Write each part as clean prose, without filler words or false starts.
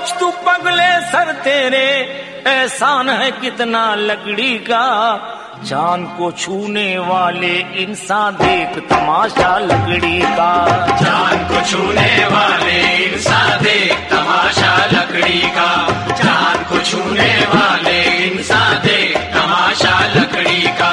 सोच तू पगले सर तेरे एहसान है कितना लकड़ी का। चांद को छूने वाले इंसान देख तमाशा लकड़ी का। चांद को छूने वाले इंसान देख तमाशा लकड़ी का। चांद को छूने वाले इंसान देख तमाशा लकड़ी का।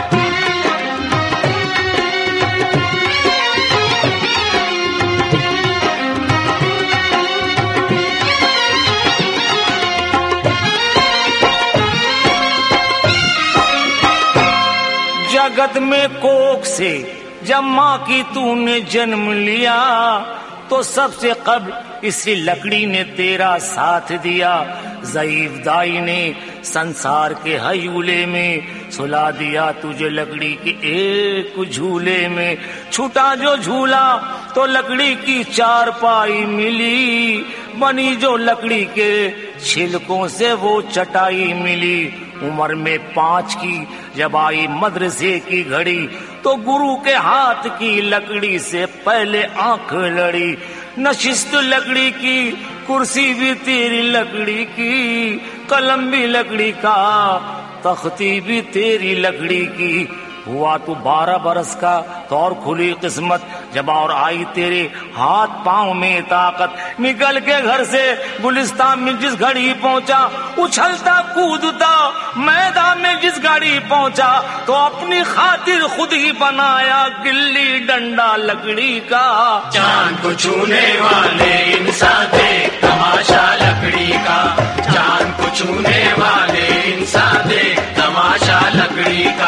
जगत में कोख से जब माँ की तूने जन्म लिया तो सबसे कब्ल इसी लकड़ी ने तेरा साथ दिया। ज़ईफ दाई ने संसार के हयूले में सुला दिया तुझे लकड़ी के एक झूले में। छूटा जो झूला तो लकड़ी की चारपाई मिली, बनी जो लकड़ी के छिलकों से वो चटाई मिली। उम्र में 5 की जब आई मदरसे की घड़ी तो गुरु के हाथ की लकड़ी से पहले आंख लड़ी। नशिस्त लकड़ी की, कुर्सी भी तेरी लकड़ी की, कलम भी लकड़ी का, तख्ती भी तेरी लकड़ी की। हुआ तू 12 बरस का तो और खुली किस्मत जब और आई तेरे हाथ पांव में ताकत। निकल के घर से गुलिस्तान में जिस घड़ी पहुंचा, उछलता कूदता मैदान में जिस घड़ी पहुंचा तो अपनी खातिर खुद ही बनाया गिल्ली डंडा लकड़ी का। चांद को छूने वाले इंसान देख तमाशा लकड़ी का। चांद को छूने वाले इंसान देख तमाशा लकड़ी का।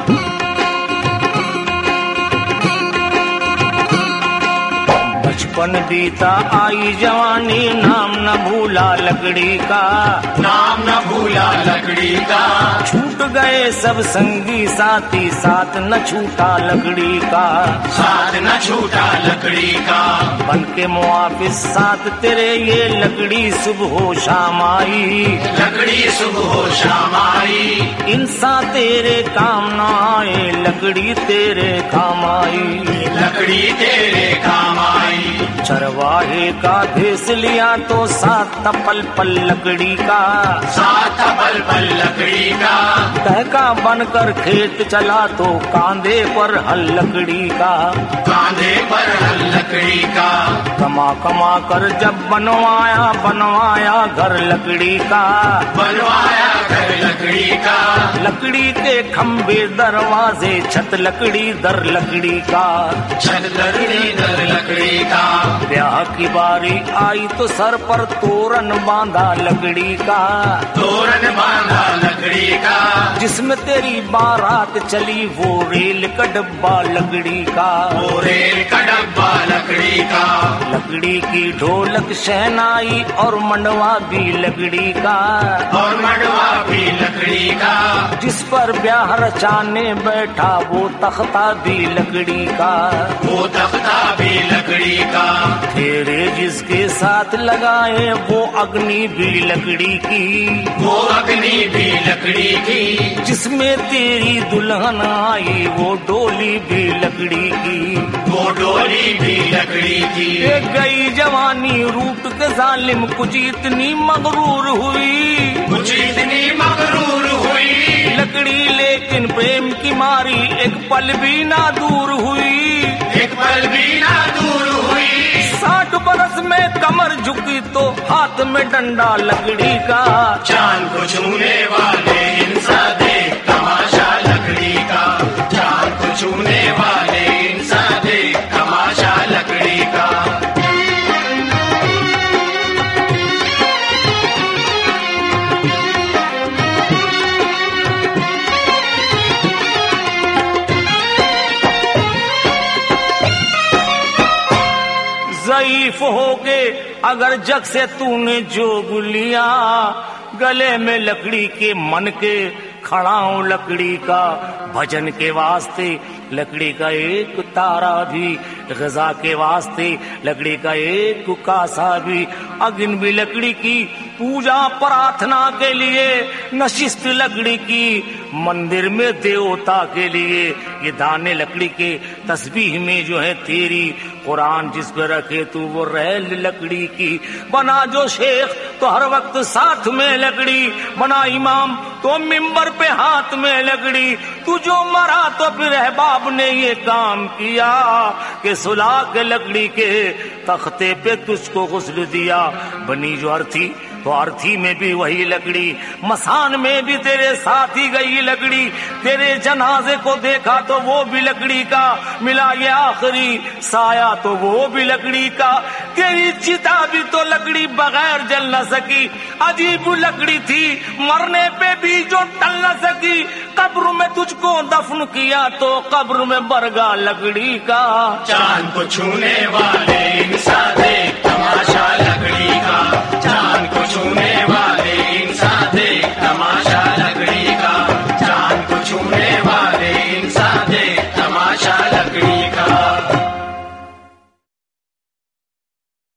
बचपन बीता आई जवानी नाम न भूला लकड़ी का। नाम न भूला लकड़ी का। छूट गए सब संगी साथी साथ न छूटा लकड़ी का। साथ न छूटा लकड़ी का। बन के मुआफिस साथ तेरे ये लकड़ी सुबह शाम आई। लकड़ी सुबह शाम आई। इंसान तेरे काम न आए लकड़ी तेरे काम आई। लकड़ी तेरे काम आई। चरवाहे का भेस लिया तो साथ पल पल लकड़ी का। साथ पल पल लकड़ी का। टहका बनकर खेत चला तो कांधे पर हल लकड़ी का। कांधे पर हल लकड़ी का। कमा कमा कर जब बनवाया घर लकड़ी का। बनवाया घर लकड़ी का। लकड़ी के खंबे दरवाजे छत लकड़ी दर लकड़ी का। छत लकड़ी दर लकड़ी का। ब्याह की बारी आई तो सर पर तोरण बांधा लकड़ी का। तोरण बांधा लकड़ी का। जिसमें तेरी बारात चली वो रेल का डब्बा लकड़ी का। वो रेल का डब्बा लकड़ी का। लकड़ी की ढोलक शहनाई और मंडवा भी लकड़ी का। और मंडवा भी लकड़ी का। जिस पर ब्याह रचाने बैठा वो तख्ता भी लकड़ी का। वो तख्ता भी लकड़ी का। तेरे जिसके साथ लगाए वो अग्नि भी लकड़ी की। वो अग्नि भी लकड़ी की। जिसमें तेरी दुल्हन आई वो डोली भी लकड़ी की। वो डोली भी लकड़ी की। एक गई जवानी रूट के जालिम कुछ इतनी मगरूर हुई। कुछ इतनी मगरूर हुई। लकड़ी लेकिन प्रेम की मारी एक पल भी ना दूर हुई। एक पल भी ना दूर हुई। 60 बरस में कमर झुकी तो हाथ में डंडा लकड़ी का। चांद को छूने वाले इंसान देख तमाशा लकड़ी का। चांद को छूने वाले इंसान देख तमाशा लकड़ी का। ज़ईफ होके अगर जग से तूने जोग लिया, गले में लकड़ी के मन के खड़ा हूं लकड़ी का। भजन के वास्ते लकड़ी का एक तारा भी, ग़िज़ा के वास्ते लकड़ी का एक कासा भी। अग्नि भी लकड़ी की, पूजा प्रार्थना के लिए, नशिस्त लकड़ी की मंदिर में देवता के लिए, ये दाने लकड़ी के, तस्बीह में जो है तेरी, कुरान जिस पे रखे तू वो रैल लकड़ी की, बना जो शेख तो हर वक्त साथ में लकड़ी, बना इमाम तो मिंबर पे हाथ में लकड़ी, तू जो मरा तो फिर अहबाब ने ये काम किया कि सुला के लकड़ी के तख्ते पे तुझको गुस्ल दिया। बनी जो अर्थी तो अर्थी में भी वही लकड़ी, मसान में भी तेरे साथ ही गई लकड़ी, तेरे जनाजे को देखा तो वो भी लकड़ी का मिला, ये आखिरी साया तो वो भी लकड़ी का, तेरी चिता भी तो लकड़ी बगैर जल न सकी, अजीब लकड़ी थी मरने पे भी जो टल न सकी, कब्र में तुझको दफन किया तो कब्र में बरगा लकड़ी का। चांद को छूने वाले इंसान देख